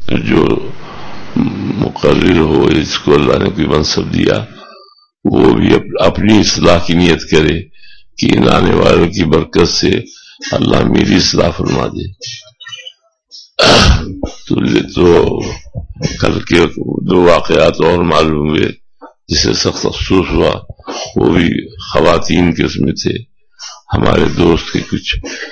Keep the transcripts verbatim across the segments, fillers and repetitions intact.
جو مقرر ہو اس کو اللہ نے کوئی منصب دیا وہ بھی اپنی اصلاح کی نیت کرے کہ ان آنے والوں کی برکت سے اللہ میری اصلاح فرما دے. تو کل کے دو واقعات اور معلوم ہوئے جسے سخت افسوس ہوا، وہ بھی خواتین کے اس میں تھے. ہمارے دوست کے کچھ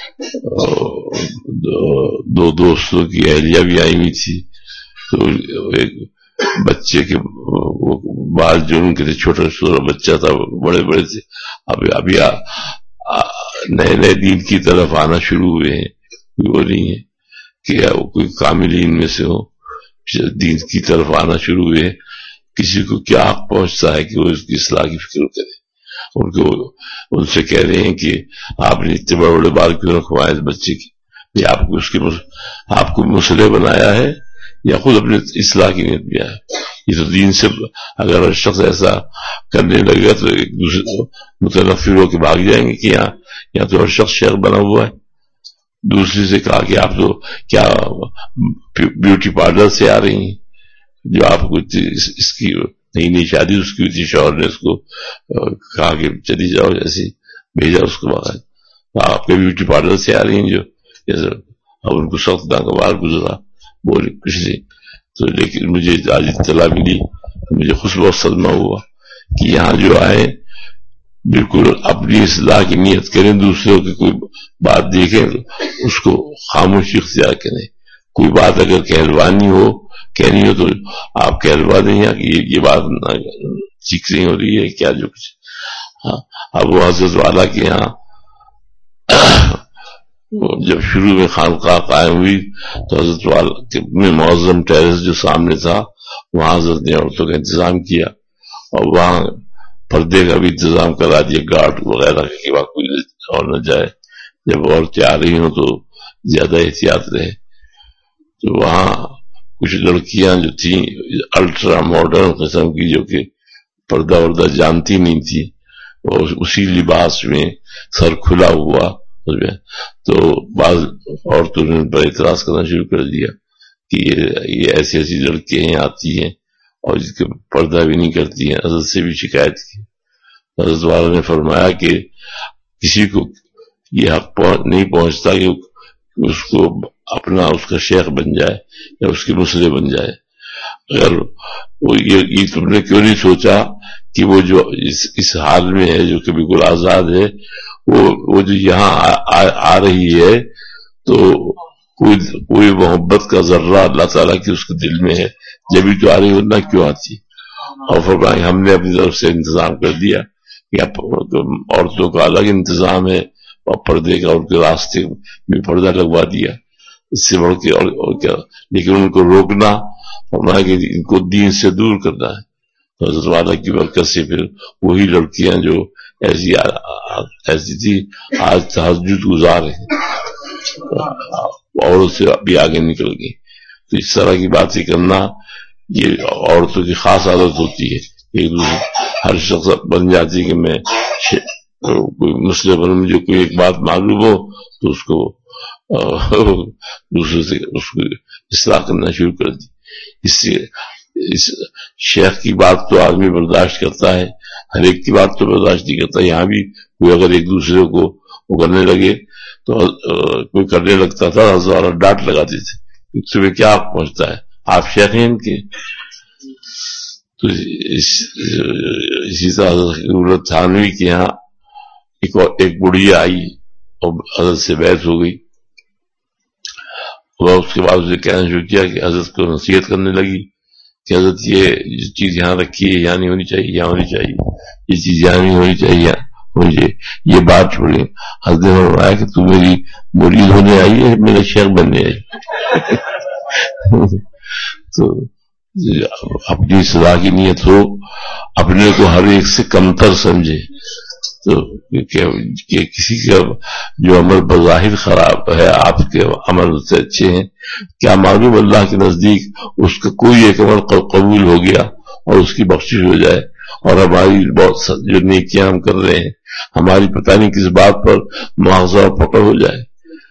دو دوستوں کی اہلیہ بھی آئی ہوئی تھی، تو ایک بچے کے بال جو ان کے تھے، چھوٹا چھوٹا بچہ تھا، بڑے بڑے تھے، ابھی ابھی نئے نئے دین کی طرف آنا شروع ہوئے ہیں. وہ نہیں ہے کہ کوئی کاملین میں سے ہو، دین کی طرف آنا شروع ہوئے. کسی کو کیا حق پہنچتا ہے کہ وہ اس کی اصلاح کی فکر کرے؟ ان کو ان سے کہہ رہے ہیں کہ آپ نے اتنے بڑے بڑے بال کیوں رکھوائے اس بچے کی؟ یہ آپ کو اس کے آپ کو مسئلے بنایا ہے یا خود اپنے اصلاح کی نیت کیا ہے؟ یہ تو دین سے اگر شخص ایسا کرنے لگے گا تو ایک دوسرے کو متنفر ہو کے بھاگ جائیں گے کہ یہاں یہاں تو ہر شخص شیخ بنا ہوا ہے. دوسری سے کہا کہ آپ تو کیا بیوٹی پارلر سے آ رہی ہیں جو آپ کو اس کی نئی نئی شادی اس کی تھی، شوہر نے اس کو کہا کہ چلی جاؤ، جیسے بھیجا اس کو باہر. آپ کے بیوٹی پارلر سے آ رہی ہیں جو جیسے اب ان کو سخت ناگوار گزرا، بولے کچھ نہیں. تو لیکن مجھے آج اطلاع ملی، مجھے خوش بہت صدمہ ہوا کہ یہاں جو آئے بالکل اپنی اصلاح کی نیت کریں، دوسروں کی کوئی بات دیکھیں اس کو خاموشی اختیار کریں. کوئی بات اگر کہلوانی ہو کہنی ہو تو آپ کہلوا دیں کہ یہ بات ٹھیک نہیں ہو رہی ہے کیا جو کچھ. ہاں اب وہ حضرت والا کے یہاں جب شروع میں خانقاہ قائم ہوئی تو حضرت والا میں معظم ٹیرس جو سامنے تھا وہاں حضرت نے عورتوں کا انتظام کیا اور وہاں پردے کا بھی انتظام کرا دیا، گارڈ وغیرہ کہ وہاں کوئی اور نہ جائے، جب عورتیں آ رہی ہوں تو زیادہ احتیاط رہے. تو وہاں کچھ لڑکیاں جو تھیں الٹرا ماڈرن قسم کی جو کہ پردہ وردہ جانتی نہیں تھی، اور اسی لباس میں سر کھلا ہوا، تو بعض عورتوں نے پر اعتراض کرنا شروع کر دیا کہ یہ ایسی ایسی لڑکیاں آتی ہیں اور جس کے پردہ بھی نہیں کرتی ہیں. حضرت سے بھی شکایت کی. حضرت والا نے فرمایا کہ کسی کو یہ حق نہیں پہنچتا کہ اس کو اپنا اس کا شیخ بن جائے یا اس کے مسئلے بن جائے. اگر وہ یہ تم نے کیوں نہیں سوچا کہ وہ جو اس, اس حال میں ہے جو کہ بالکل آزاد ہے، وہ وہ جو یہاں آ, آ رہی ہے تو کوئی کوئی محبت کا ذرہ اللہ تعالیٰ کی اس کے دل میں ہے، جبھی تو آ رہی ورنہ کیوں آتی. اور فرمایا ہم نے اپنی طرف سے انتظام کر دیا کہ عورتوں کا الگ انتظام ہے اور پردے کا ان کے راستے میں پردہ لگوا دیا، اس سے بڑھ کے اور, اور کیا. لیکن ان کو روکنا، فرمایا کہ ان کو دین سے دور کرنا ہے. تو حضرت والا کی برکت سے پھر وہی لڑکیاں جو ایسی ایسی تھی آج تہجد گزار ہیں اور اس سے ابھی آگے نکل گئی. تو اس طرح کی باتیں کرنا یہ عورتوں کی خاص عادت ہوتی ہے. ایک دوسرے ہر شخص بن جاتی ہے کہ میں کوئی مسئلے پر مجھے کوئی ایک بات معلوم ہو تو اس کو دوسرے سے اس کو اصلاح کرنا شروع کر دی. اس سے اس شیخ کی بات تو آدمی برداشت کرتا ہے، ہر ایک کی بات تو برداشت نہیں کرتا. یہاں بھی کوئی اگر ایک دوسرے کو وہ کرنے لگے تو کوئی کرنے لگتا تھا ہزارہ ڈانٹ لگاتے تھے، تمہیں کیا پہنچتا ہے، آپ شیخ ہیں ان کے. تو اس اسی طرح حضرت تھانوی کے یہاں ایک ایک بڑھیا آئی اور حضرت سے بیعت ہو گئی. اور اس کے بعد اسے کہنا شروع کیا کہ حضرت کو نصیحت کرنے لگی کہ حضرت یہ چیز یہاں رکھی ہے یہاں نہیں ہونی چاہیے، یہاں ہونی چاہیے، یہ چیز یہاں نہیں ہونی چاہیے، ہونی چاہیے. یہ بات چھوڑیں. حضرت نے فرمایا کہ تو میری مرید ہونے آئی ہے، میرا شیخ بننے آئی. تو اپنی اصلاح کی نیت ہو، اپنے کو ہر ایک سے کمتر سمجھے. تو کہ کسی کا جو عمل بظاہر خراب ہے آپ کے عمل سے اچھے ہیں، کیا معلوم اللہ کے نزدیک اس کا کوئی ایک عمل قبول ہو گیا اور اس کی بخشش ہو جائے، اور ہماری بہت جو نیکیاں ہم کر رہے ہیں ہماری پتہ نہیں کس بات پر مواخذہ اور پکڑ ہو جائے.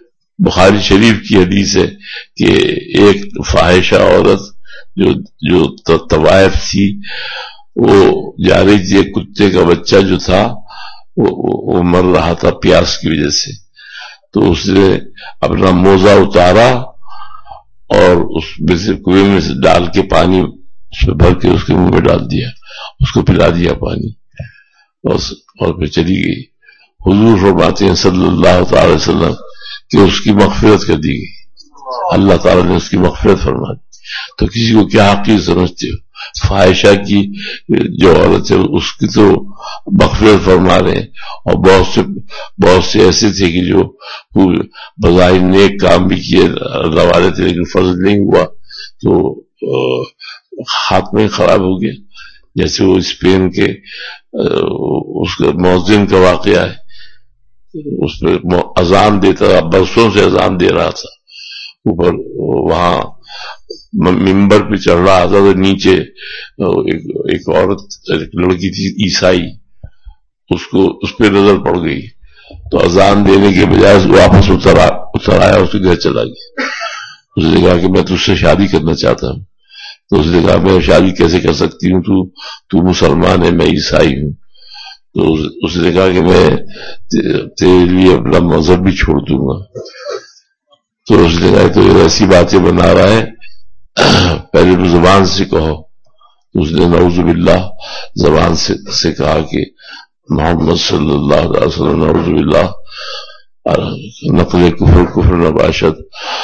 بخاری شریف کی حدیث ہے کہ ایک فاحشہ عورت جو جو طوائف تھی وہ جا رہی تھی، ایک کتے کا بچہ جو تھا وہ, وہ مر رہا تھا پیاس کی وجہ سے، تو اس نے اپنا موزہ اتارا اور اس میں سے کنویں میں سے ڈال کے پانی اس میں بھر کے اس کے منہ میں ڈال دیا، اس کو پلا دیا پانی، اور پھر چلی گئی۔ حضور فرماتے ہیں صلی اللہ تعالی وسلم کہ اس کی مغفرت کر دی گئی، اللہ تعالیٰ نے اس کی مغفرت فرما دی۔ تو کسی کو کیا حقیق سمجھتے ہو؟ فاحشہ کی جو عورت ہے اس کی تو مغفرت فرما رہے ہیں، اور بہت سے بہت سے ایسے تھے کہ جو بظاہر نیک کام بھی کیے اللہ والے تھے لیکن فضل نہیں ہوا تو خاتمہ خراب ہو گیا۔ جیسے وہ اسپین کے اس کا مؤذن کا واقعہ ہے، اس پہ اذان دیتا تھا، برسوں سے اذان دے رہا تھا، اوپر وہاں ممبر پہ چڑھ رہا تھا تو نیچے ایک, ایک عورت ایک لڑکی تھی عیسائی، اس کو اس پہ نظر پڑ گئی تو اذان دینے کے بجائے واپس اتر اتر آیا، اس کے گھر چلا گیا۔ اس نے کہا کہ میں تجھ سے شادی کرنا چاہتا ہوں، تو اس نے کہا میں شادی کیسے کر سکتی ہوں، تو تو مسلمان ہے میں عیسائی ہوں۔ تو اس نے کہا کہ میں تیرے لیے اپنا مذہب بھی چھوڑ دوں گا۔ تو اس نے کہا تو ایسی باتیں بنا رہا ہے، پہلے تو زبان سے کہو۔ اس نے نعوذ باللہ زبان سے, سے کہا کہ محمد صلی اللہ علیہ وسلم نعوذ باللہ نقل کفر کفر نباشد،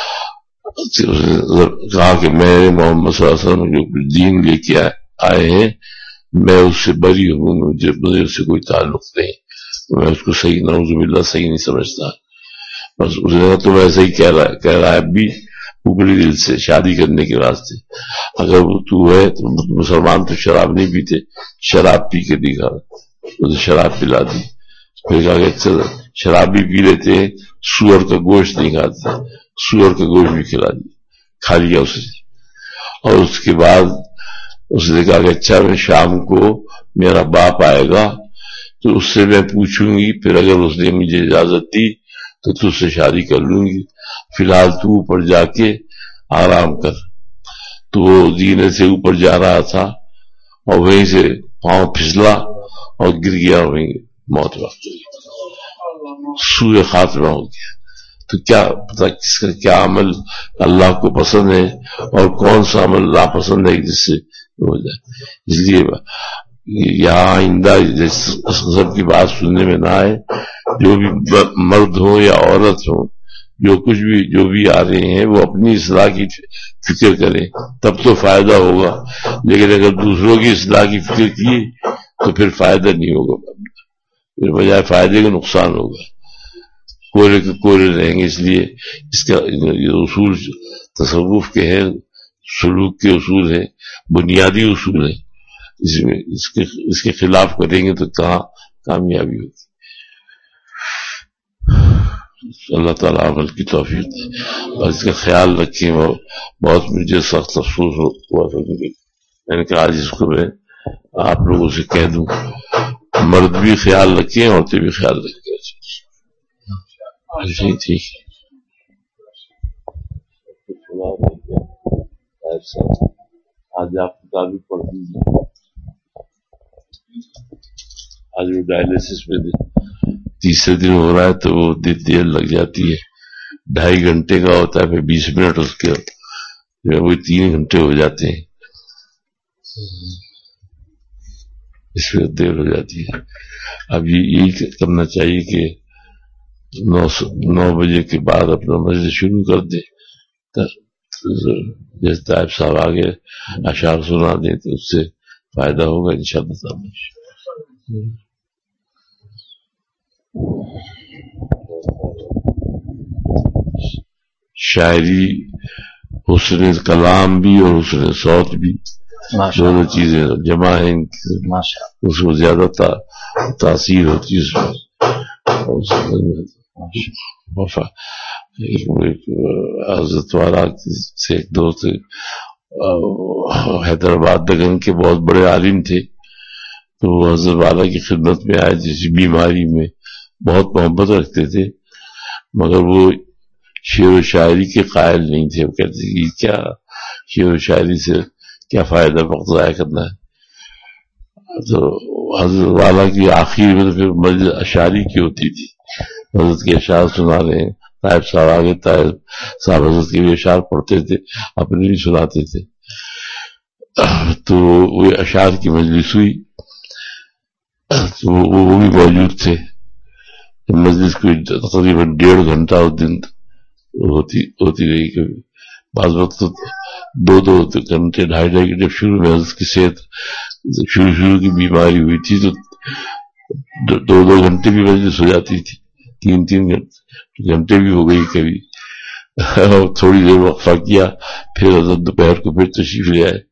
کہا کہ میں محمد صلی اللہ علیہ وسلم جو دین لے کے آئے ہیں میں اس سے بری ہوں، مجھے مجھے اس سے کوئی تعلق نہیں، میں اس کو صحیح نعوذ باللہ صحیح نہیں سمجھتا۔ بس اس نے تو ویسے ہی کہہ رہا ہے کہہ رہا ہے بھی اوپری دل سے شادی کرنے کے واسطے، اگر وہ تو ہے تو مسلمان تو شراب نہیں پیتے، شراب پی کے دکھا، اسے شراب پلا دی، پھر کہا کہ اچھا شراب بھی پی لیتے ہیں، سور کا گوشت نہیں کھاتے، سور کا گوشت بھی کھلا دیا، کھا لیا اسے۔ اور اس کے بعد اس نے کہا کہ اچھا میں شام کو میرا باپ آئے گا تو اس سے میں پوچھوں گی، پھر اگر اس نے مجھے اجازت دی تو تجھ سے شادی کر لوں گی، فی الحال تو اوپر جا کے آرام کر۔ تو وہ زینے سے اوپر جا رہا تھا اور وہیں سے پاؤں پھسلا اور گر گیا، وہیں موت وقت ہوئی، سوء خاتمہ ہو گیا۔ تو کیا پتا کس کا کیا عمل اللہ کو پسند ہے اور کون سا عمل ناپسند ہے جس سے ہو جائے۔ اس لیے یہاں آئندہ اس قسم کی بات سننے میں نہ آئے، جو بھی مرد ہو یا عورت ہو، جو کچھ بھی جو بھی آ رہے ہیں وہ اپنی اصلاح کی فکر کریں، تب تو فائدہ ہوگا، لیکن اگر دوسروں کی اصلاح کی فکر کی تو پھر فائدہ نہیں ہوگا، پھر بجائے فائدے کا نقصان ہوگا، کورے کے کورے رہیں گے۔ اس لیے اس کا یہ اصول تصوف کے ہیں، سلوک کے اصول ہیں، بنیادی اصول ہیں، اس میں اس کے اس کے خلاف کریں گے تو کہاں کامیابی ہوگی۔ اللہ تعالیٰ عمل کی توفیق دے اور اس کا خیال رکھیں۔ اور بہت مجھے سخت افسوس ہوا تھا، میں نے کہا آج اس کو میں آپ لوگوں سے کہہ دوں، مرد بھی خیال رکھیں، عورتیں بھی خیال رکھیں۔ ٹھیک آج آپ کتابیں پڑھ دیجیے، آج وہ ڈائلیسس میں تیسرے دن ہو رہا ہے تو وہ دیر لگ جاتی ہے، ڈھائی گھنٹے کا ہوتا ہے، پھر بیس منٹ اس کے وہ تین گھنٹے ہو جاتے ہیں، اس میں دیر ہو جاتی ہے۔ اب یہی کرنا چاہیے کہ نو نو بجے کے بعد اپنا مجلس شروع کر دے، جیسے طائب صاحب آگے اشعار سنا دیں تو اس سے فائدہ ہوگا انشاءاللہ تعالی۔ شاعری حسن کلام بھی اور حسن صوت بھی دونوں چیزیں جمع ہیں، اس کو زیادہ تاثیر ہوتی ہے اس میں۔ حضرت والا سے ایک دوست حیدرآباد دگن کے بہت بڑے عالم تھے، تو وہ حضرت والا کی خدمت میں آئے، جس بیماری میں بہت محبت رکھتے تھے، مگر وہ شعر و شاعری کے قائل نہیں تھے. وہ کہتے تھے کہ کیا شعر و شاعری سے کیا فائدہ وقت ضائع کرنا ہے. تو حضرت والا کی آخر میں پھر مجلس اشعری کی ہوتی تھی. حضرت کے اشعار سنا رہے ہیں، طائب صاحب آگے طائب صاحب حضرت کے بھی اشعار پڑھتے تھے، اپنے بھی سناتے تھے. تو وہ اشعار کی مجلس ہوئی تو وہ بھی موجود تھے. مجلس کو تقریباً ڈیڑھ گھنٹہ اس دن ہوتی ہوتی رہی. کبھی بعض وقت دو دو گھنٹے ڈھائی ڈھائی گھنٹے. شروع میں حضرت کی صحت شروع شروع کی بیماری ہوئی تھی تو دو دو گھنٹے بھی مجلس ہو جاتی تھی، تین تین گھنٹے بھی ہو گئی کبھی. تھوڑی دیر وقفہ کیا، پھر حضرت دوپہر کو پھر تشریف لے آئے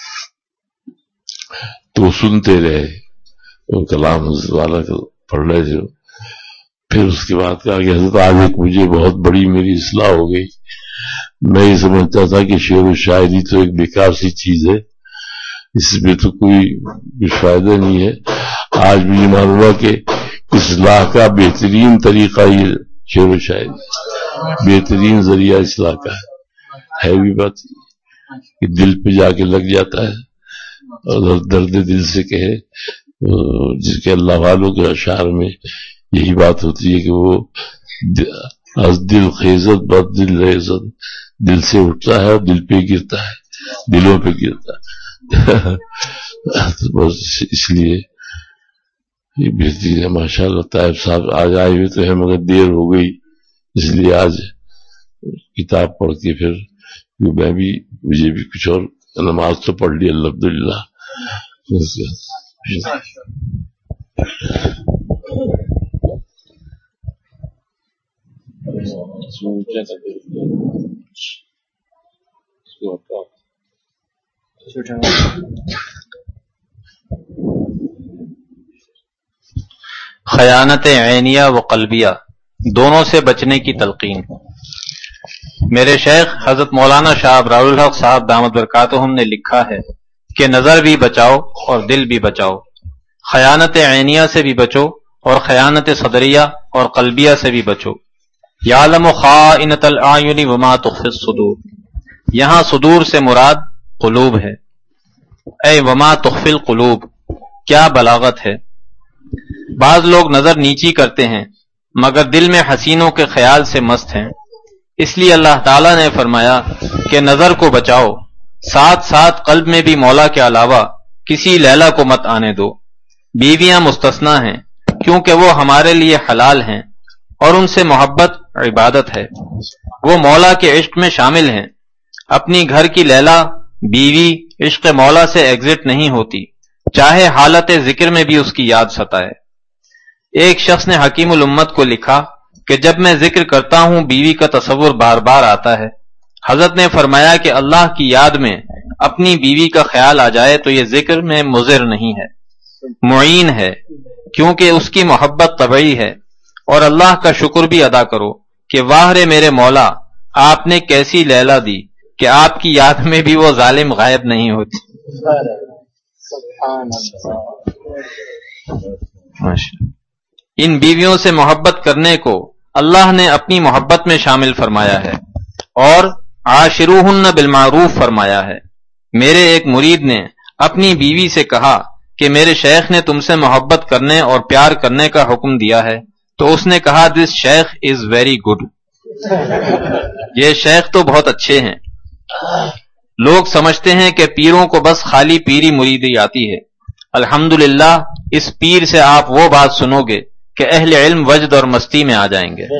تو سنتے رہے. وہ کلام حضرت والا کو پڑھ رہے تھے. پھر اس کے بعد کہا کہ حضرت آج ایک مجھے بہت بڑی میری اصلاح ہو گئی. میں یہ سمجھتا تھا کہ شعر و شاعری تو ایک بیکار سی چیز ہے، اس میں تو کوئی کچھ فائدہ نہیں ہے. آج مجھے معلوم ہوا کہ اصلاح کا بہترین طریقہ یہ شعر و شاعری، بہترین ذریعہ اصلاح کا ہے. ہے بھی بات کہ دل پہ جا کے لگ جاتا ہے اور درد دل سے کہے. جس کے اللہ والوں کے اشعار میں یہی بات ہوتی ہے کہ وہ از دل خیزت بد دل ریزت، دل سے اٹھتا ہے اور دل پہ گرتا ہے، دلوں پہ گرتا ہے. تو بس اس لیے یہ بہترین ہے. ماشاء اللہ طائب صاحب آج آئے ہوئے تو ہے مگر دیر ہو گئی، اس لیے آج کتاب پڑھ کے پھر میں بھی مجھے بھی کچھ اور نماز تو پڑھ لی الحمدللہ. خیانت عینیہ و قلبیہ دونوں سے بچنے کی تلقین. میرے شیخ حضرت مولانا شاہ ابرار الحق صاحب دامت برکاتہم نے لکھا ہے کہ نظر بھی بچاؤ اور دل بھی بچاؤ. خیانت عینیہ سے بھی بچو اور خیانت صدریہ اور قلبیہ سے بھی بچو. یعلم خائنۃ الاعین وما تخفی الصدور. یہاں صدور سے مراد قلوب ہے. اے وما تخفی القلوب، کیا بلاغت ہے. بعض لوگ نظر نیچی کرتے ہیں مگر دل میں حسینوں کے خیال سے مست ہیں. اس لیے اللہ تعالیٰ نے فرمایا کہ نظر کو بچاؤ، ساتھ ساتھ قلب میں بھی مولا کے علاوہ کسی لیلا کو مت آنے دو. بیویاں مستثنیٰ ہیں کیونکہ وہ ہمارے لیے حلال ہیں اور ان سے محبت عبادت ہے. وہ مولا کے عشق میں شامل ہیں. اپنی گھر کی لیلا بیوی عشق مولا سے ایگزٹ نہیں ہوتی، چاہے حالت ذکر میں بھی اس کی یاد ستائے. ایک شخص نے حکیم الامت کو لکھا کہ جب میں ذکر کرتا ہوں بیوی کا تصور بار بار آتا ہے. حضرت نے فرمایا کہ اللہ کی یاد میں اپنی بیوی کا خیال آ جائے تو یہ ذکر میں مضر نہیں ہے، معین ہے، کیونکہ اس کی محبت طبعی ہے. اور اللہ کا شکر بھی ادا کرو کہ واہ رے میرے مولا، آپ نے کیسی لیلا دی کہ آپ کی یاد میں بھی وہ ظالم غائب نہیں ہوتی. ان بیویوں سے محبت کرنے کو اللہ نے اپنی محبت میں شامل فرمایا ہے اور عاشروہن بالمعروف فرمایا ہے. میرے ایک مرید نے اپنی بیوی سے کہا کہ میرے شیخ نے تم سے محبت کرنے اور پیار کرنے کا حکم دیا ہے، تو اس نے کہا دس شیخ از ویری گڈ. یہ شیخ تو بہت اچھے ہیں. لوگ سمجھتے ہیں کہ پیروں کو بس خالی پیری مریدی آتی ہے. الحمدللہ اس پیر سے آپ وہ بات سنو گے کہ اہل علم وجد اور مستی میں آ جائیں گے.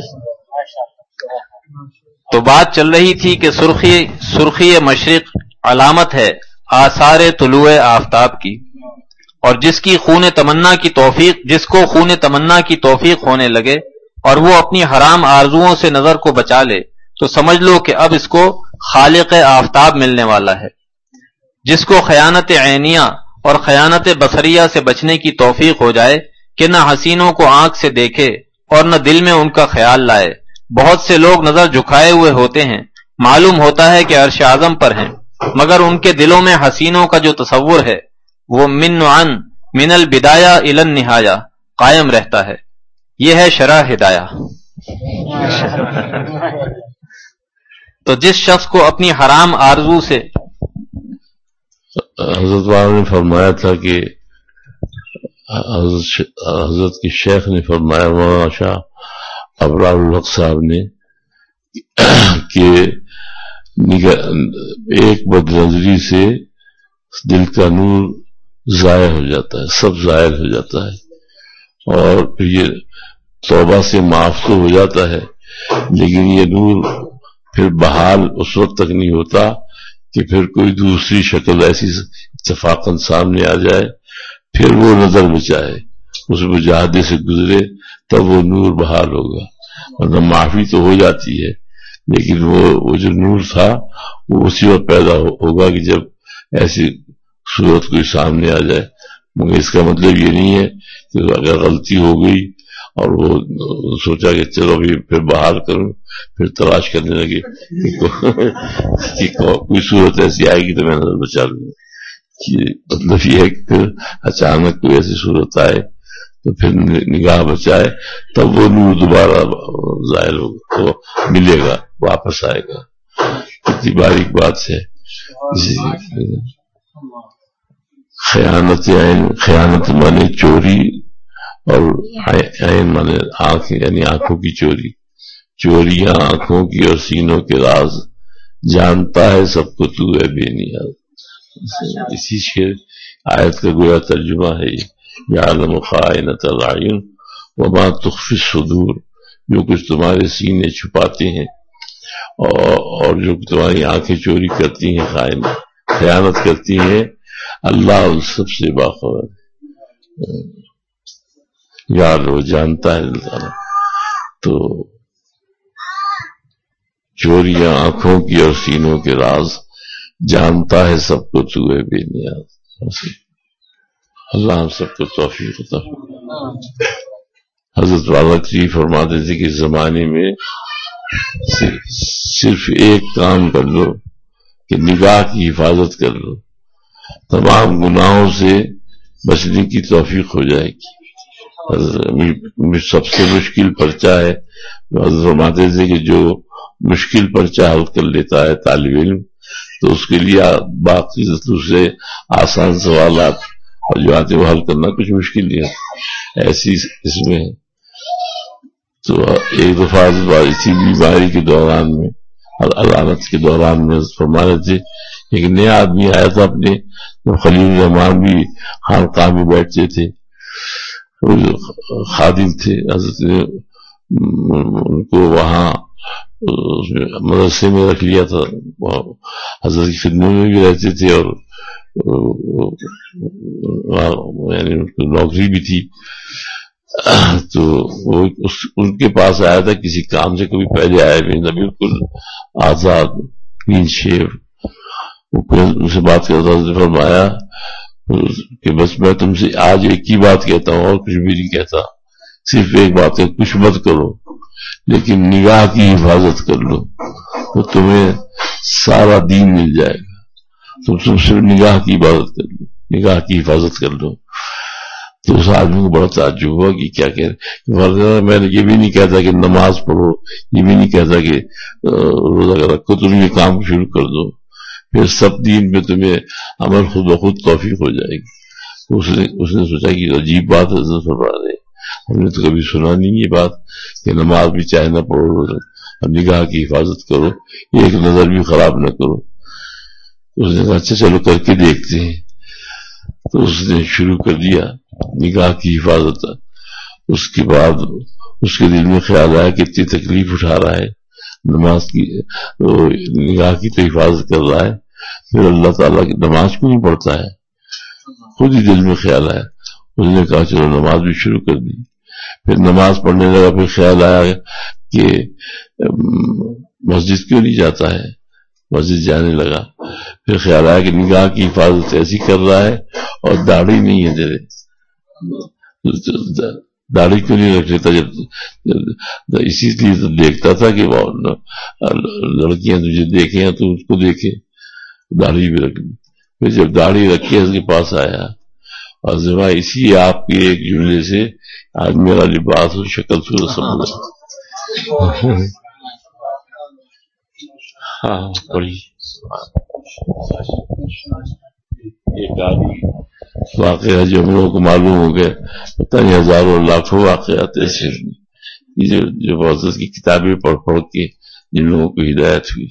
تو بات چل رہی تھی کہ سرخی سرخی مشرق علامت ہے آثار طلوع آفتاب کی، اور جس کی خون تمنا کی توفیق جس کو خون تمنا کی توفیق ہونے لگے اور وہ اپنی حرام آرزوؤں سے نظر کو بچا لے تو سمجھ لو کہ اب اس کو خالق آفتاب ملنے والا ہے. جس کو خیانت عینیہ اور خیانت بصریہ سے بچنے کی توفیق ہو جائے کہ نہ حسینوں کو آنکھ سے دیکھے اور نہ دل میں ان کا خیال لائے. بہت سے لوگ نظر جھکائے ہوئے ہوتے ہیں، معلوم ہوتا ہے کہ عرش اعظم پر ہیں، مگر ان کے دلوں میں حسینوں کا جو تصور ہے وہ من عن من البدایہ الی النہایہ قائم رہتا ہے. یہ ہے شرح ہدایہ. تو جس شخص کو اپنی حرام آرزو سے حضرت والا نے فرمایا تھا کہ حضرت, حضرت کے شیخ نے فرمایا مولانا شاہ ابرار الحق صاحب نے کہ ایک بد نظری سے دل کا نور ضائع ہو جاتا ہے، سب ظاہر ہو جاتا ہے، اور پھر یہ توبہ سے معاف تو ہو جاتا ہے لیکن یہ نور پھر بحال اس وقت تک نہیں ہوتا کہ پھر کوئی دوسری شکل ایسی اتفاقاً سامنے آ جائے پھر وہ نظر بچائے، اس مجاہدے سے گزرے تب وہ نور بحال ہوگا، ورنہ معافی تو ہو جاتی ہے لیکن وہ وہ جو نور تھا وہ اسی وقت پیدا ہوگا کہ جب ایسی صورت کوئی سامنے آ جائے۔ مگر اس کا مطلب یہ نہیں ہے کہ اگر غلطی ہو گئی اور وہ سوچا کہ چلو ابھی پھر بحال کروں، پھر تلاش کرنے لگے کہ کوئی صورت ایسی آئے گی تو میں نظر بچا لوں گا۔ مطلب یہ ہے کہ پھر اچانک کوئی ایسی صورت آئے تو پھر نگاہ بچائے تب وہ نور دوبارہ ظاہر ہوگا، تو ملے گا، واپس آئے گا۔ اتنی باریک بات ہے۔ خیانت عین، خیانت مانے چوری، اور عین مانے آنکھ، یعنی آنکھوں کی چوری۔ چوریاں آنکھوں کی اور سینوں کے راز، جانتا ہے سب کو تو ہے بے نیاز۔ اسی شعر آیت کا گویا ترجمہ ہے یہ، یعلم خائنۃ الاعین وما تخفی الصدور، جو کچھ تمہارے سینے چھپاتے ہیں اور جو تمہاری آنکھیں چوری کرتی ہیں، خائن خیانت کرتی ہیں، اللہ ان سب سے باخبر ہے، یار وہ جانتا ہے اللہ۔ تو چوریاں آنکھوں کی اور سینوں کے راز، جانتا ہے سب کو تو ہے بے نیاز۔ اللہ ہم سب کو توفیق عطا فرمائے۔ حضرت والا تشریف فرماتے تھے کہ اس زمانے میں صرف ایک کام کر لو کہ نگاہ کی حفاظت کر لو، تمام گناہوں سے بچنے کی توفیق ہو جائے گی۔ سب سے مشکل پرچہ ہے، حضرت فرماتے تھے کہ جو مشکل پرچہ حل کر لیتا ہے طالب علم تو اس کے لیے باقی دوسرے آسان سوالات اور جو آتے وہ حل کرنا کچھ مشکل نہیں ہے، ایسی اس میں ہے۔ تو ایک دفعہ اسی بیماری کے دوران میں، علامت کے دوران میں فرما رہے تھے، ایک نیا آدمی آیا تھا اپنے، خلیل الرحمان بھی خانقاہ میں بیٹھتے تھے، خادم تھے، حضرت نے ان کو وہاں مدرسے میں رکھ لیا تھا، حضرت کی خدمت میں بھی رہتے تھے اور یعنی ان کو نوکری بھی تھی۔ تو وہ ان کے پاس آیا تھا کسی کام سے، کبھی پہلے آیا بھی نہیں، بالکل آزاد، کلین شیو۔ ان سے بات کرتا تھا، فرمایا کہ بس میں تم سے آج ایک ہی بات کہتا ہوں اور کچھ بھی نہیں کہتا، صرف ایک بات ہے، کچھ مت کرو لیکن نگاہ کی حفاظت کر لو تو تمہیں سارا دین مل جائے گا۔ تم تم صرف نگاہ کی عبادت کر لو، نگاہ کی حفاظت کر لو۔ تو اس آدمی کو بڑا تعجب ہوا کہ کیا کہہ رہے، میں نے یہ بھی نہیں کہتا کہ نماز پڑھو، یہ بھی نہیں کہتا کہ روزہ رکھو، تم یہ کام شروع کر دو، پھر سب دین میں تمہیں عمل خود بخود توفیق ہو جائے گی۔ تو اس نے اس نے سوچا کہ عجیب بات ہے، حضرت فرما رہے، ہم نے تو کبھی سنا نہیں یہ بات کہ نماز بھی چاہے نہ پڑھو، روزہ اب نگاہ کی حفاظت کرو، ایک نظر بھی خراب نہ کرو۔ اس نے کہا اچھا چلو کر کے دیکھتے ہیں۔ تو اس نے شروع کر دیا نگاہ کی حفاظت۔ اس کے بعد اس کے دل میں خیال آیا کہ اتنی تکلیف اٹھا رہا ہے، نماز کی نگاہ کی تو حفاظت کر رہا ہے، پھر اللہ تعالیٰ کی نماز کیوں نہیں پڑھتا ہے؟ خود ہی دل میں خیال آیا۔ اس نے کہا چلو نماز بھی شروع کر دی۔ پھر نماز پڑھنے لگا، پھر خیال آیا کہ مسجد کیوں نہیں جاتا ہے، مسجد جانے لگا۔ پھر خیال آیا کہ نگاہ کی حفاظت ایسی کر رہا ہے اور داڑھی نہیں ہے تیرے، داڑھی کیوں نہیں رکھ لیتا؟ جب اسی لیے تو دیکھتا تھا کہ لڑکیاں تجھے دیکھیں تو اس کو دیکھے، داڑھی بھی رکھ لی۔ پھر جب داڑھی رکھے اس کے پاس آیا اور زما اسی آپ کے ایک جملے سے آج میرا لباس اور شکل صورت سمجھ ہاں بڑی ایک آدمی واقعہ جو ہم لوگوں کو معلوم ہو گیا، پتہ نہیں ہزاروں لاکھوں واقعات ایسے یہ جو جو بہت کی کتابیں پڑھ پڑھ کے جن لوگوں کو ہدایت ہوئی.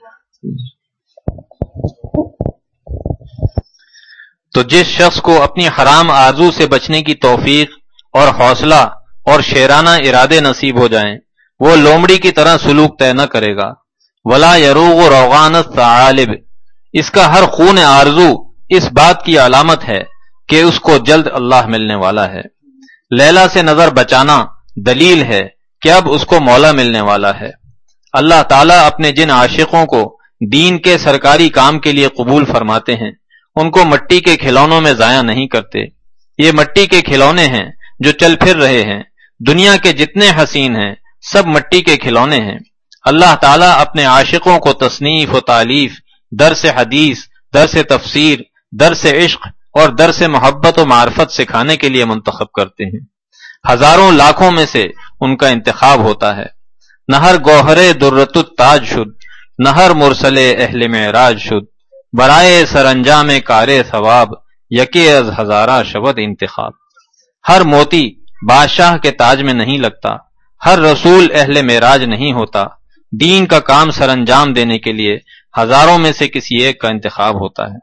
تو جس شخص کو اپنی حرام آرزو سے بچنے کی توفیق اور حوصلہ اور شیرانہ ارادے نصیب ہو جائیں، وہ لومڑی کی طرح سلوک طے نہ کرے گا. ولا یروغ روغان الثعالب، اس کا ہر خون آرزو اس بات کی علامت ہے کہ اس کو جلد اللہ ملنے والا ہے. لیلا سے نظر بچانا دلیل ہے کہ اب اس کو مولا ملنے والا ہے. اللہ تعالیٰ اپنے جن عاشقوں کو دین کے سرکاری کام کے لیے قبول فرماتے ہیں ان کو مٹی کے کھلونوں میں ضائع نہیں کرتے. یہ مٹی کے کھلونے ہیں جو چل پھر رہے ہیں. دنیا کے جتنے حسین ہیں سب مٹی کے کھلونے ہیں. اللہ تعالیٰ اپنے عاشقوں کو تصنیف و تالیف، درس حدیث، درس تفسیر، درس عشق اور درس محبت و معرفت سکھانے کے لیے منتخب کرتے ہیں. ہزاروں لاکھوں میں سے ان کا انتخاب ہوتا ہے. نہر گوہر درۃ التاج شد، نہر مرسل اہل معراج شد، برائے سر انجام کار ثواب، یکی از ہزارہ شبد انتخاب. ہر موتی بادشاہ کے تاج میں نہیں لگتا، ہر رسول اہل معراج نہیں ہوتا. دین کا کام سر انجام دینے کے لیے ہزاروں میں سے کسی ایک کا انتخاب ہوتا ہے.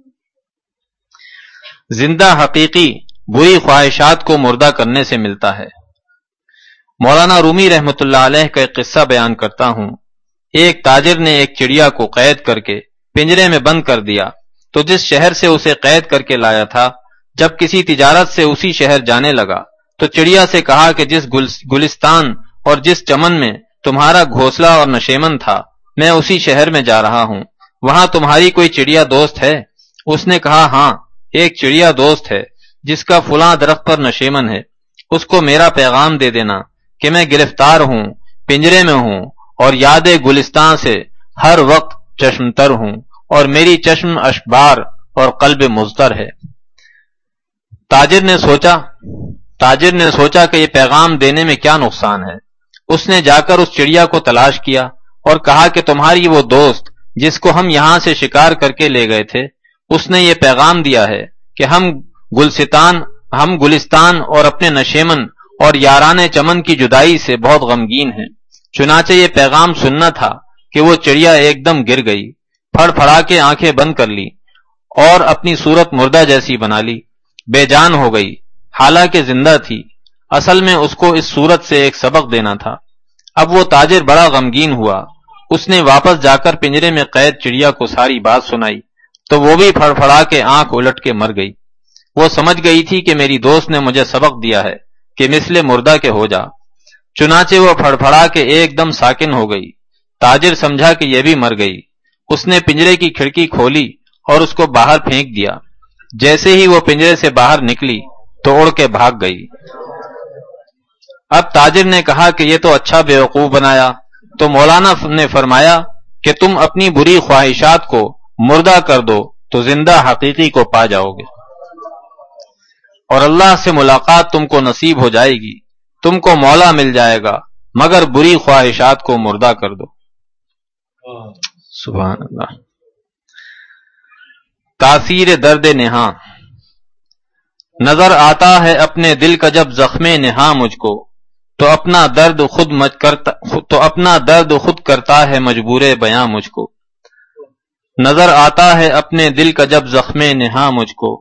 زندہ حقیقی بری خواہشات کو مردہ کرنے سے ملتا ہے. مولانا رومی رحمۃ اللہ علیہ کا ایک قصہ بیان کرتا ہوں. ایک تاجر نے ایک چڑیا کو قید کر کے پنجرے میں بند کر دیا تو جس شہر سے اسے قید کر کے لایا تھا جب کسی تجارت سے اسی شہر جانے لگا تو چڑیا سے کہا کہ جس گلستان اور جس چمن میں تمہارا گھونسلہ اور نشیمن تھا میں اسی شہر میں جا رہا ہوں، وہاں تمہاری کوئی چڑیا دوست ہے؟ اس نے کہا ہاں ایک چڑیا دوست ہے جس کا فلاں درخت پر نشیمن ہے، اس کو میرا پیغام دے دینا کہ میں گرفتار ہوں، پنجرے میں ہوں اور یاد گلستان سے ہر وقت چشم تر ہوں اور میری چشم اشبار اور قلب مضطر ہے. تاجر نے سوچا تاجر نے سوچا کہ یہ پیغام دینے میں کیا نقصان ہے. اس نے جا کر اس چڑیا کو تلاش کیا اور کہا کہ تمہاری وہ دوست جس کو ہم یہاں سے شکار کر کے لے گئے تھے اس نے یہ پیغام دیا ہے کہ ہم گلستان ہم گلستان اور اپنے نشیمن اور یاران چمن کی جدائی سے بہت غمگین ہیں. چنانچہ یہ پیغام سننا تھا کہ وہ چڑیا ایک دم گر گئی، پھڑ پھڑا کے آنکھیں بند کر لی اور اپنی صورت مردہ جیسی بنا لی، بے جان ہو گئی حالانکہ زندہ تھی. اصل میں اس کو اس صورت سے ایک سبق دینا تھا. اب وہ تاجر بڑا غمگین ہوا. اس نے واپس جا کر پنجرے میں قید چڑیا کو ساری بات سنائی تو وہ بھی پھڑ پھڑا کے آنکھ الٹ کے مر گئی. وہ سمجھ گئی تھی کہ میری دوست نے مجھے سبق دیا ہے کہ مثل مردہ کے ہو جا. چنانچہ وہ پھڑ پھڑا کے ایک دم ساکن ہو گئی. تاجر سمجھا کہ یہ بھی مر گئی. اس نے پنجرے کی کھڑکی کھولی اور اس کو باہر پھینک دیا. جیسے ہی وہ پنجرے سے باہر نکلی تو اڑ کے بھاگ گئی. اب تاجر نے کہا کہ یہ تو اچھا بیوقوف بنایا. تو مولانا نے فرمایا کہ تم اپنی بری خواہشات کو مردہ کر دو تو زندہ حقیقی کو پا جاؤ گے اور اللہ سے ملاقات تم کو نصیب ہو جائے گی. تم کو مولا مل جائے گا مگر بری خواہشات کو مردہ کر دو. سبحان اللہ. تاثیر درد نہاں. نظر آتا ہے اپنے دل کا جب زخم نہاں مجھ کو تو اپنا درد خود مج کرتا تو اپنا درد خود کرتا ہے مجبور بیاں مجھ کو. نظر آتا ہے اپنے دل کا جب زخم نہاں مجھ کو.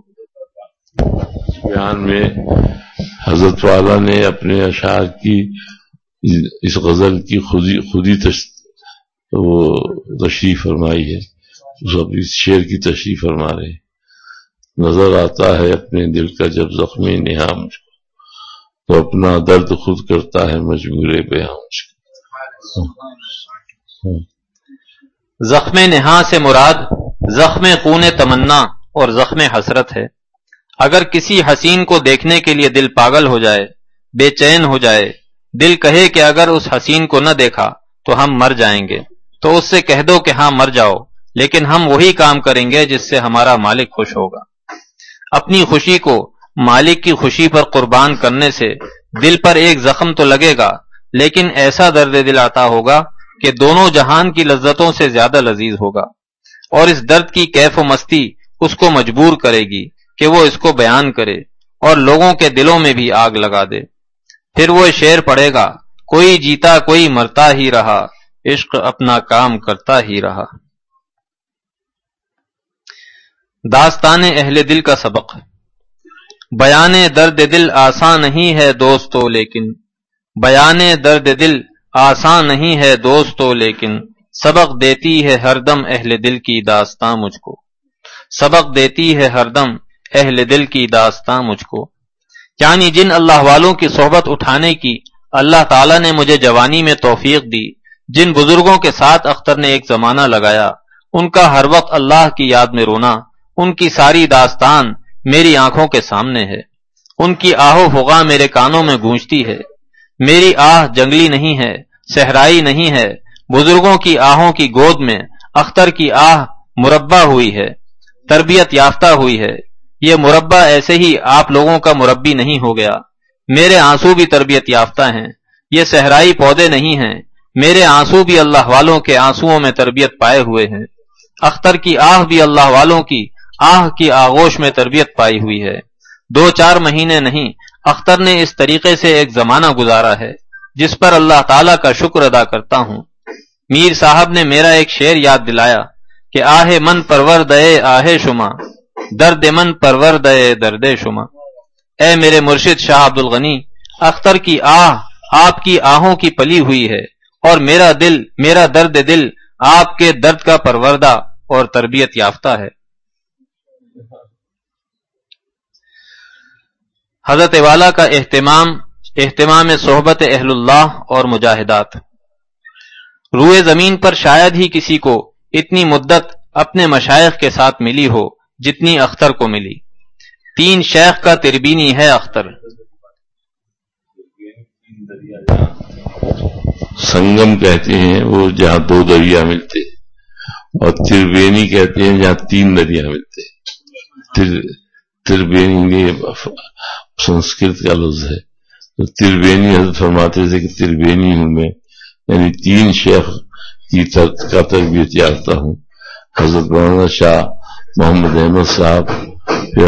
بیان میں حضرت والا نے اپنے اشعار کی اس غزل کی خودی خودی تش... وہ تشریح فرمائی ہے. اس شعر کی تشریح فرما رہے. نظر آتا ہے اپنے دل کا جب زخم نہاں مجھ کو تو اپنا درد خود کرتا ہے مجبور بیاں مجھ کو. زخم نہاں سے مراد زخم خون تمنا اور زخم حسرت ہے. اگر کسی حسین کو دیکھنے کے لیے دل پاگل ہو جائے، بے چین ہو جائے، دل کہے کہ اگر اس حسین کو نہ دیکھا تو ہم مر جائیں گے، تو اس سے کہہ دو کہ ہاں مر جاؤ لیکن ہم وہی کام کریں گے جس سے ہمارا مالک خوش ہوگا. اپنی خوشی کو مالک کی خوشی پر قربان کرنے سے دل پر ایک زخم تو لگے گا لیکن ایسا درد دل عطا ہوگا کہ دونوں جہان کی لذتوں سے زیادہ لذیذ ہوگا، اور اس درد کی کیف و مستی اس کو مجبور کرے گی کہ وہ اس کو بیان کرے اور لوگوں کے دلوں میں بھی آگ لگا دے۔ پھر وہ شعر پڑھے گا، کوئی جیتا کوئی مرتا ہی رہا، عشق اپنا کام کرتا ہی رہا۔ داستان اہل دل کا سبق۔ بیان درد دل آسان نہیں ہے دوستو لیکن، بیان درد دل آسان نہیں ہے دوستو لیکن، سبق دیتی ہے ہر دم اہل دل کی داستاں مجھ کو، سبق دیتی ہے ہر دم اہل دل کی داستاں مجھ کو۔ یعنی جن اللہ والوں کی صحبت اٹھانے کی اللہ تعالیٰ نے مجھے جوانی میں توفیق دی، جن بزرگوں کے ساتھ اختر نے ایک زمانہ لگایا، ان کا ہر وقت اللہ کی یاد میں رونا، ان کی ساری داستان میری آنکھوں کے سامنے ہے، ان کی آہو فغاں میرے کانوں میں گونجتی ہے۔ میری آہ جنگلی نہیں ہے، صحرائی نہیں ہے، بزرگوں کی آہوں کی گود میں اختر کی آہ مربع ہوئی ہے، تربیت یافتہ ہوئی ہے۔ یہ مربع ایسے ہی آپ لوگوں کا مربی نہیں ہو گیا، میرے آنسو بھی تربیت یافتہ ہیں۔ یہ صحرائی پودے نہیں ہیں، میرے آنسو بھی اللہ والوں کے آنسوؤں میں تربیت پائے ہوئے ہیں۔ اختر کی آہ بھی اللہ والوں کی آہ کی آغوش میں تربیت پائی ہوئی ہے۔ دو چار مہینے نہیں، اختر نے اس طریقے سے ایک زمانہ گزارا ہے جس پر اللہ تعالیٰ کا شکر ادا کرتا ہوں۔ میر صاحب نے میرا ایک شعر یاد دلایا کہ آہ من پرور دے آہ شما، درد من پرور دے درد شما۔ اے میرے مرشد شاہ عبد الغنی، اختر کی آہ آپ کی آہوں کی پلی ہوئی ہے، اور میرا دل، میرا درد دل آپ کے درد کا پروردہ اور تربیت یافتہ ہے۔ حضرت والا کا اہتمام، اہتمام صحبت اہل اللہ اور مجاہدات۔ روئے زمین پر شاید ہی کسی کو اتنی مدت اپنے مشائخ کے ساتھ ملی ہو جتنی اختر کو ملی۔ تین شیخ کا تربینی ہے اختر۔ سنگم کہتے ہیں وہ جہاں دو دریا ملتے، اور تربینی کہتے ہیں جہاں تین دریا ملتے۔ تر تربینی سنسکرت کا لفظ ہے، تو تربینی حضرت فرماتے تھے کہ تربینی ہوں میں، یعنی تین شیخ کی کا تربیت یافتہ ہوں۔ حضرت مولانا شاہ محمد احمد صاحب، پھر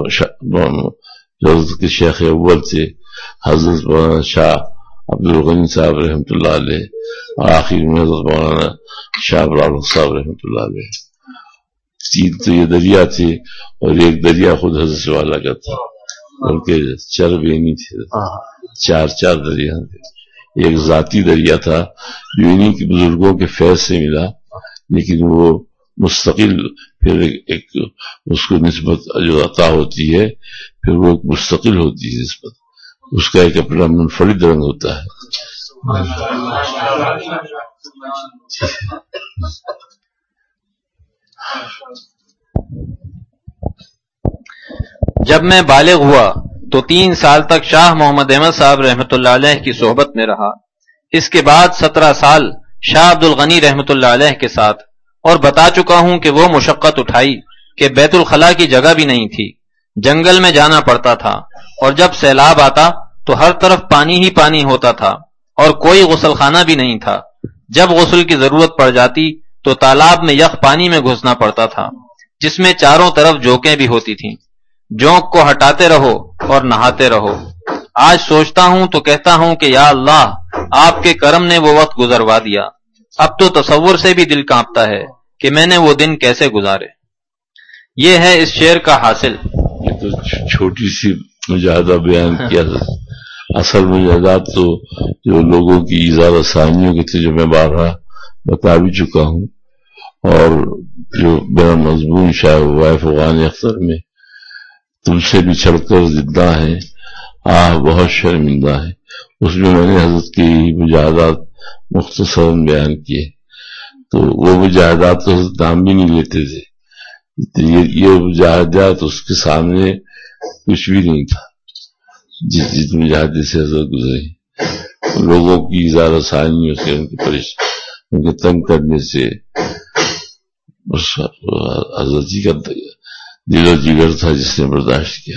حضرت کے شیخ اول تھے حضرت مولانا شاہ عبد الغنی صاحب رحمۃ اللہ علیہ، اور آخر میں حضرت مولانا شاہ ابراہیم صاحب رحمۃ اللہ علیہ۔ تین تو یہ دریا تھے، اور ایک دریا خود حضرت والا کا تھا، بلکہ چار بینی تھے، چار چار دریا تھے۔ ایک ذاتی دریا تھا جو انہی کے بزرگوں کے فیض سے ملا، لیکن وہ مستقل پھر ایک اس کو نسبت جو عطا ہوتی ہے، پھر وہ ایک مستقل ہوتی ہے نسبت، اس کا ایک اپنا منفرد رنگ ہوتا ہے۔ جب میں بالغ ہوا تو تین سال تک شاہ محمد احمد صاحب رحمۃ اللہ علیہ کی صحبت میں رہا۔ اس کے بعد سترہ سال شاہ عبد الغنی رحمۃ اللہ علیہ کے ساتھ، اور بتا چکا ہوں کہ وہ مشقت اٹھائی کہ بیت الخلاء کی جگہ بھی نہیں تھی، جنگل میں جانا پڑتا تھا، اور جب سیلاب آتا تو ہر طرف پانی ہی پانی ہوتا تھا، اور کوئی غسل خانہ بھی نہیں تھا۔ جب غسل کی ضرورت پڑ جاتی تو تالاب میں یخ پانی میں گھسنا پڑتا تھا، جس میں چاروں طرف جوکیں بھی ہوتی تھیں۔ جوک کو ہٹاتے رہو اور نہاتے رہو۔ آج سوچتا ہوں تو کہتا ہوں کہ یا اللہ، آپ کے کرم نے وہ وقت گزروا دیا، اب تو تصور سے بھی دل کانپتا ہے کہ میں نے وہ دن کیسے گزارے۔ یہ ہے اس شعر کا حاصل۔ یہ تو چھوٹی سی مجاہدہ بیان کیا تھا، اصل مجاہدات تو جو لوگوں کی ایذا ثانیوں کے تھے جو میں بارہا بتا بھی چکا ہوں، اور جو میرا مضمون شاہ وائف افغان اختر میں تم سے بچھڑ کر زندہ ہے آہ بہت شرمندہ ہے، اس میں میں نے حضرت کی مجاہدات مختصراً بیان کیے۔ تو وہ مجاہدات تو حضرت نام بھی نہیں لیتے تھے، یہ مجاہدات اس کے سامنے کچھ بھی نہیں تھا جس جس مجاہدے سے حضرت گزرے۔ لوگوں کی ایذا رسانیوں سے، ان کی پریش ان کے تنگ کرنے سے حضرت جی کا دل و جگر تھا جس نے برداشت کیا۔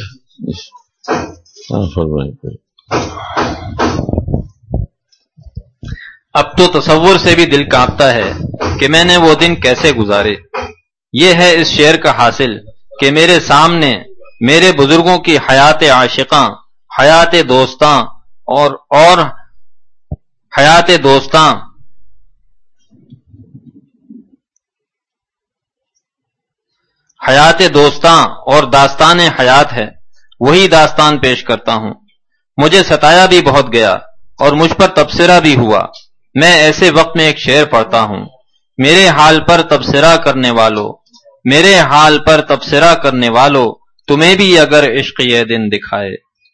اب اب تو تصور سے بھی دل کانپتا ہے کہ میں نے وہ دن کیسے گزارے۔ یہ ہے اس شعر کا حاصل کہ میرے سامنے میرے بزرگوں کی حیات عاشقاں، حیات دوستاں اور اور حیات دوستاں حیات دوستاں اور داستان حیات ہے، وہی داستان پیش کرتا ہوں۔ مجھے ستایا بھی بہت گیا اور مجھ پر تبصرہ بھی ہوا۔ میں ایسے وقت میں ایک شعر پڑھتا ہوں: میرے حال پر تبصرہ کرنے والو، میرے حال پر تبصرہ کرنے والو، تمہیں بھی اگر عشق یہ دن دکھائے۔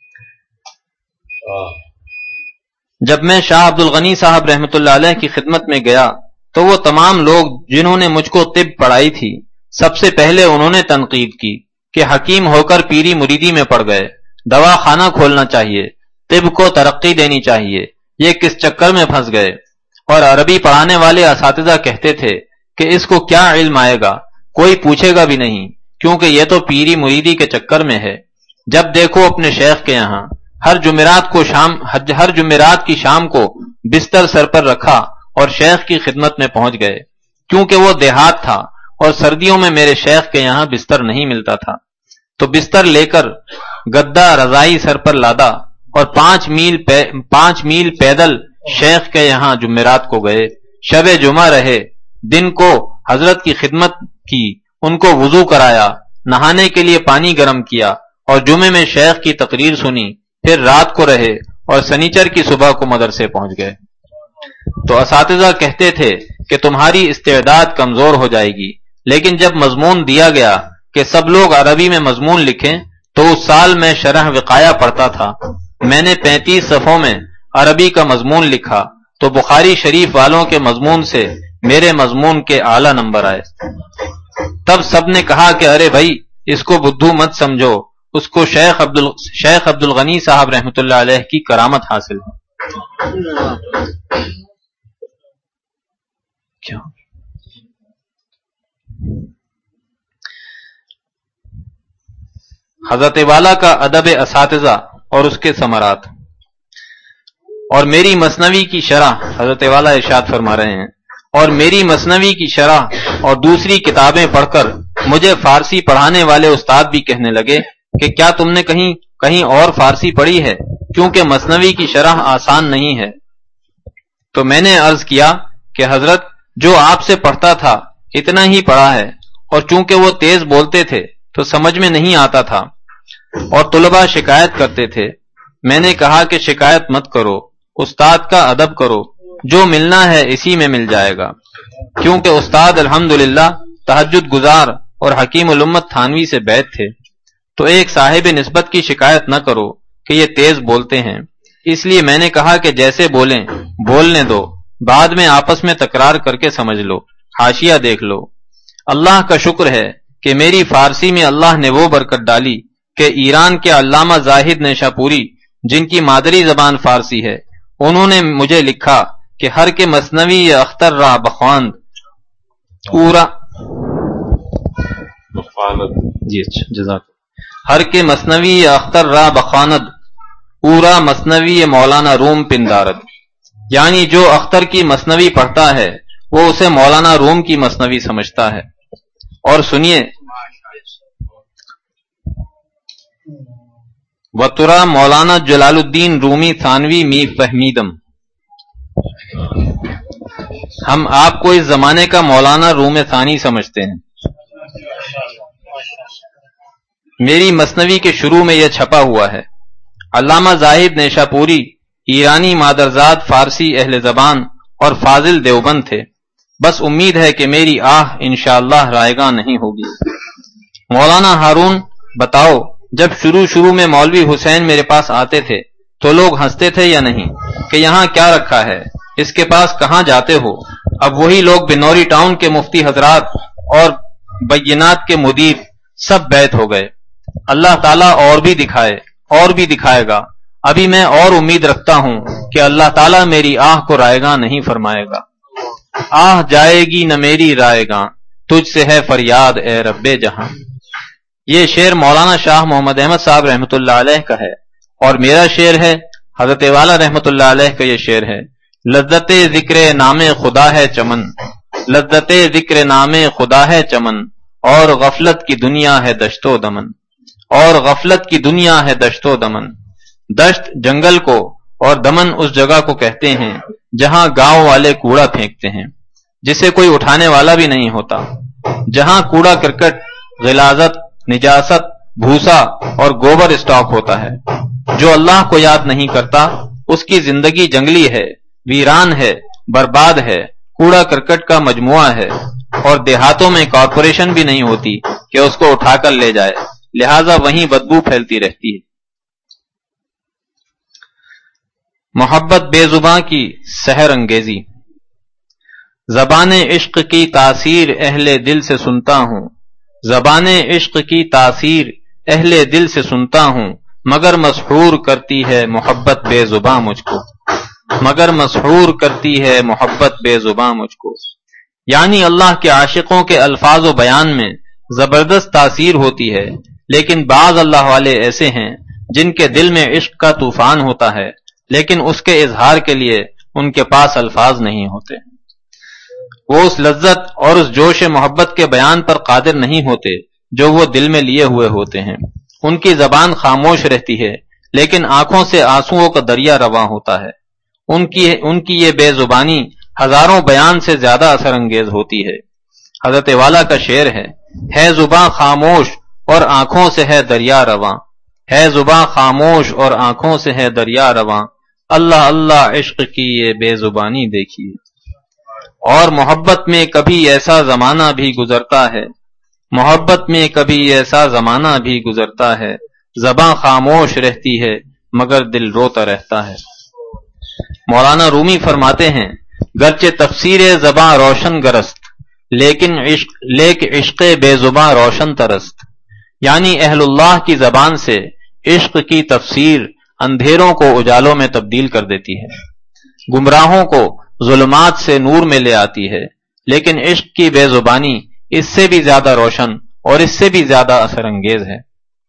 جب میں شاہ عبد الغنی صاحب رحمۃ اللہ علیہ کی خدمت میں گیا تو وہ تمام لوگ جنہوں نے مجھ کو طب پڑھائی تھی، سب سے پہلے انہوں نے تنقید کی کہ حکیم ہو کر پیری مریدی میں پڑ گئے، دوا خانہ کھولنا چاہیے، طب کو ترقی دینی چاہیے، یہ کس چکر میں پھنس گئے۔ اور عربی پڑھانے والے اساتذہ کہتے تھے کہ اس کو کیا علم آئے گا، کوئی پوچھے گا بھی نہیں، کیونکہ یہ تو پیری مریدی کے چکر میں ہے۔ جب دیکھو اپنے شیخ کے یہاں ہر جمعرات کو شام ہر جمعرات کی شام کو بستر سر پر رکھا اور شیخ کی خدمت میں پہنچ گئے۔ کیونکہ وہ دیہات تھا اور سردیوں میں میرے شیخ کے یہاں بستر نہیں ملتا تھا، تو بستر لے کر گدا رضائی سر پر لادا اور پانچ میل پی پانچ میل پیدل شیخ کے یہاں جمعرات کو گئے۔ شب جمعہ رہے، دن کو حضرت کی خدمت کی، ان کو وضو کرایا، نہانے کے لیے پانی گرم کیا اور جمعے میں شیخ کی تقریر سنی، پھر رات کو رہے اور سنیچر کی صبح کو مدرسے پہنچ گئے۔ تو اساتذہ کہتے تھے کہ تمہاری استعداد کمزور ہو جائے گی، لیکن جب مضمون دیا گیا کہ سب لوگ عربی میں مضمون لکھیں تو اس سال میں شرح وقایہ پڑھتا تھا، میں نے پینتیس صفحوں میں عربی کا مضمون لکھا تو بخاری شریف والوں کے مضمون سے میرے مضمون کے اعلی نمبر آئے۔ تب سب نے کہا کہ ارے بھائی اس کو بدھو مت سمجھو، اس کو شیخ عبد ال... شیخ عبد الغنی صاحب رحمۃ اللہ علیہ کی کرامت حاصل ہے۔ کیا حضرت والا کا ادب اساتذہ اور اس کے ثمرات۔ اور میری مثنوی کی شرح، حضرت والا ارشاد فرما رہے ہیں، اور میری مثنوی کی شرح اور دوسری کتابیں پڑھ کر مجھے فارسی پڑھانے والے استاد بھی کہنے لگے کہ کیا تم نے کہیں کہیں اور فارسی پڑھی ہے، کیونکہ مثنوی کی شرح آسان نہیں ہے۔ تو میں نے عرض کیا کہ حضرت جو آپ سے پڑھتا تھا اتنا ہی پڑھا ہے، اور چونکہ وہ تیز بولتے تھے تو سمجھ میں نہیں آتا تھا اور طلباء شکایت کرتے تھے۔ میں نے کہا کہ شکایت مت کرو، استاد کا ادب کرو، جو ملنا ہے اسی میں مل جائے گا، کیونکہ استاد الحمدللہ تہجد گزار اور حکیم الامت تھانوی سے بیعت تھے۔ تو ایک صاحب نسبت کی شکایت نہ کرو کہ یہ تیز بولتے ہیں، اس لیے میں نے کہا کہ جیسے بولیں بولنے دو، بعد میں آپس میں تکرار کر کے سمجھ لو، حاشیہ دیکھ لو۔ اللہ کا شکر ہے کہ میری فارسی میں اللہ نے وہ برکت ڈالی کہ ایران کے علامہ زاہد نیشاپوری، جن کی مادری زبان فارسی ہے، انہوں نے مجھے لکھا کہ ہر کے مثنوی یا اختر را بخواند پورا جی اچھا جزاک ہر کے مثنوی یا اختر را بخواند پورا مثنوی مولانا روم پندارد، یعنی جو اختر کی مثنوی پڑھتا ہے وہ اسے مولانا روم کی مثنوی سمجھتا ہے۔ اور سنیے، وطرا مولانا جلال الدین رومی ثانوی می فہمیدم، ہم آپ کو اس زمانے کا مولانا روم ثانی سمجھتے ہیں۔ میری مثنوی کے شروع میں یہ چھپا ہوا ہے۔ علامہ زاہد نیشاپوری ایرانی مادرزاد فارسی اہل زبان اور فاضل دیوبند تھے، بس امید ہے کہ میری آہ انشاءاللہ رائگاں نہیں ہوگی۔ مولانا ہارون، بتاؤ جب شروع شروع میں مولوی حسین میرے پاس آتے تھے تو لوگ ہنستے تھے یا نہیں کہ یہاں کیا رکھا ہے، اس کے پاس کہاں جاتے ہو؟ اب وہی لوگ بنوری ٹاؤن کے مفتی حضرات اور بینات کے مدیر سب بیعت ہو گئے۔ اللہ تعالیٰ اور بھی دکھائے اور بھی دکھائے گا۔ ابھی میں اور امید رکھتا ہوں کہ اللہ تعالیٰ میری آہ کو رائگاں نہیں فرمائے گا۔ آہ جائے گی نہ میری رائگاں، تجھ سے ہے فریاد اے رب جہاں۔ یہ شعر مولانا شاہ محمد احمد صاحب رحمۃ اللہ علیہ کا ہے، اور میرا شعر ہے، حضرت والا رحمۃ اللہ علیہ کا یہ شعر ہے لذت ذکر نام خدا ہے چمن، لذت ذکر نام خدا ہے چمن، اور غفلت کی دنیا ہے دشت و دمن، اور غفلت کی دنیا ہے دشت و دمن۔ دشت جنگل کو اور دمن اس جگہ کو کہتے ہیں جہاں گاؤں والے کوڑا پھینکتے ہیں جسے کوئی اٹھانے والا بھی نہیں ہوتا، جہاں کوڑا کرکٹ، غلاظت، نجاست، بھوسا اور گوبر اسٹاک ہوتا ہے۔ جو اللہ کو یاد نہیں کرتا اس کی زندگی جنگلی ہے، ویران ہے، برباد ہے، کوڑا کرکٹ کا مجموعہ ہے، اور دیہاتوں میں کارپوریشن بھی نہیں ہوتی کہ اس کو اٹھا کر لے جائے، لہذا وہیں بدبو پھیلتی رہتی ہے۔ محبت بے زباں کی سحر انگیزی۔ زبان عشق کی تاثیر اہل دل سے سنتا ہوں، زبان عشق کی تاثیر اہل دل سے سنتا ہوں، مگر مسحور کرتی ہے محبت بے زباں مجھ کو، مگر مسحور کرتی ہے محبت بے زباں مجھ کو۔ یعنی اللہ کے عاشقوں کے الفاظ و بیان میں زبردست تاثیر ہوتی ہے، لیکن بعض اللہ والے ایسے ہیں جن کے دل میں عشق کا طوفان ہوتا ہے، لیکن اس کے اظہار کے لیے ان کے پاس الفاظ نہیں ہوتے، وہ اس لذت اور اس جوش محبت کے بیان پر قادر نہیں ہوتے جو وہ دل میں لیے ہوئے ہوتے ہیں۔ ان کی زبان خاموش رہتی ہے، لیکن آنکھوں سے آنسوؤں کا دریا رواں ہوتا ہے۔ ان کی ان کی یہ بے زبانی ہزاروں بیان سے زیادہ اثر انگیز ہوتی ہے۔ حضرت والا کا شعر ہے، ہے زباں خاموش اور آنکھوں سے ہے دریا رواں، ہے زباں خاموش اور آنکھوں سے ہے دریا رواں، اللہ اللہ عشق کی یہ بے زبانی دیکھیے۔ اور محبت میں کبھی ایسا زمانہ بھی گزرتا ہے، محبت میں کبھی ایسا زمانہ بھی گزرتا ہے، زباں خاموش رہتی ہے مگر دل روتا رہتا ہے۔ مولانا رومی فرماتے ہیں، گرچہ تفسیر زباں روشن گرست، لیکن عشق لیک عشق بے زباں روشن ترست۔ یعنی اہل اللہ کی زبان سے عشق کی تفسیر اندھیروں کو اجالوں میں تبدیل کر دیتی ہے، گمراہوں کو ظلمات سے نور میں لے آتی ہے، لیکن عشق کی بے زبانی اس سے بھی زیادہ روشن اور اس سے بھی زیادہ اثر انگیز ہے۔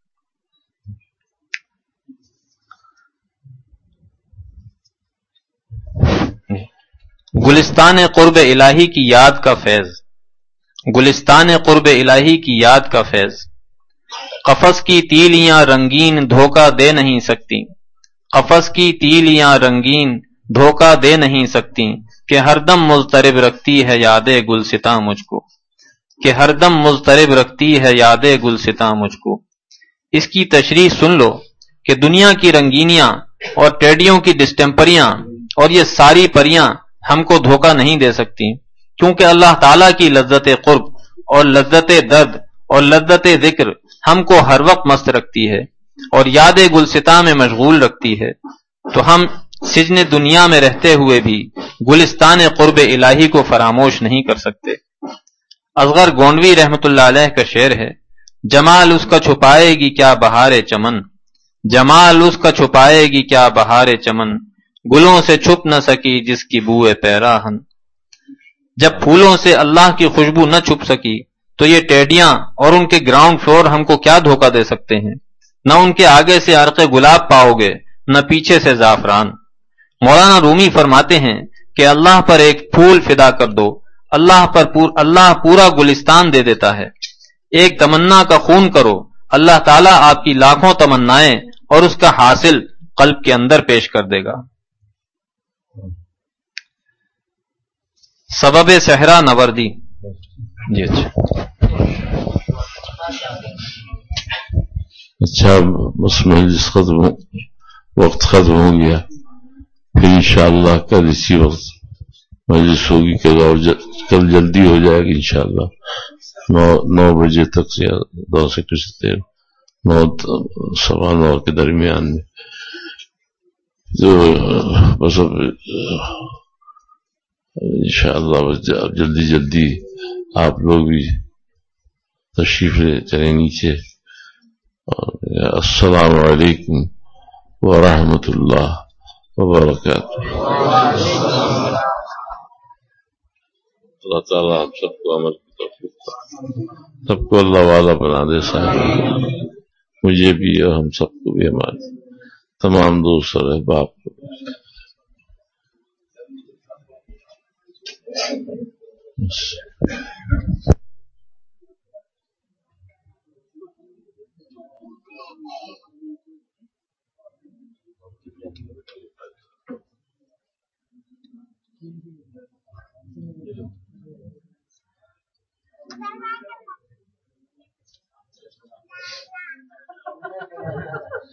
گلستان قرب الہی کی یاد کا فیض، گلستان قرب الہی کی یاد کا فیض۔ قفس کی تیلیاں رنگین دھوکہ دے نہیں سکتی، قفس کی تیلیاں رنگین دھوکہ دے نہیں سکتی، کہ ہر دم مضطرب رکھتی ہے یاد گلستاں مجھ کو، کہ ہر دم مضطرب رکھتی ہے یاد گلستاں مجھ کو۔ اس کی تشریح سن لو کہ دنیا کی رنگینیاں اور ٹیڈیوں کی ڈسٹمپریاں اور یہ ساری پریاں ہم کو دھوکہ نہیں دے سکتی، کیونکہ اللہ تعالیٰ کی لذت قرب اور لذت درد اور لذت ذکر ہم کو ہر وقت مست رکھتی ہے اور یاد گلستاں میں مشغول رکھتی ہے، تو ہم سجن دنیا میں رہتے ہوئے بھی گلستان قرب الہی کو فراموش نہیں کر سکتے۔ اصغر گونڈوی رحمت اللہ علیہ کا شعر ہے، جمال اس کا چھپائے گی کیا بہار چمن، جمال اس کا چھپائے گی کیا بہار چمن، گلوں سے چھپ نہ سکی جس کی بوئے پیراہن۔ جب پھولوں سے اللہ کی خوشبو نہ چھپ سکی تو یہ ٹیڈیاں اور ان کے گراؤنڈ فلور ہم کو کیا دھوکہ دے سکتے ہیں؟ نہ ان کے آگے سے عرق گلاب پاؤ گے، نہ پیچھے سے زعفران۔ مولانا رومی فرماتے ہیں کہ اللہ پر ایک پھول فدا کر دو، اللہ پر پور اللہ پورا گلستان دے دیتا ہے۔ ایک تمنا کا خون کرو، اللہ تعالیٰ آپ کی لاکھوں تمنائیں اور اس کا حاصل قلب کے اندر پیش کر دے گا۔ سبب صحرا نوردی۔ جی اچھا اچھا بس مجلس ختم وقت ختم ہو گیا، پھر انشاءاللہ کل اسی وقت مجلس ہوگی، کل اور کل جلدی ہو جائے گی انشاءاللہ، نو نو بجے تک سے دو سے کچھ دیر، نو سوا نو کے درمیان میں، تو بس اب انشاءاللہ جلدی جلدی آپ لوگ بھی تشریف لے چلیں نیچے۔ السلام علیکم ورحمۃ اللہ وبرکاتہ۔ اللہ تعالیٰ ہم سب کو عمل کی توفیق دے، سب کو اللہ والا بنا دے صاحب، مجھے بھی اور ہم سب کو بھی، ہمارے تمام دوست اور احباب کو۔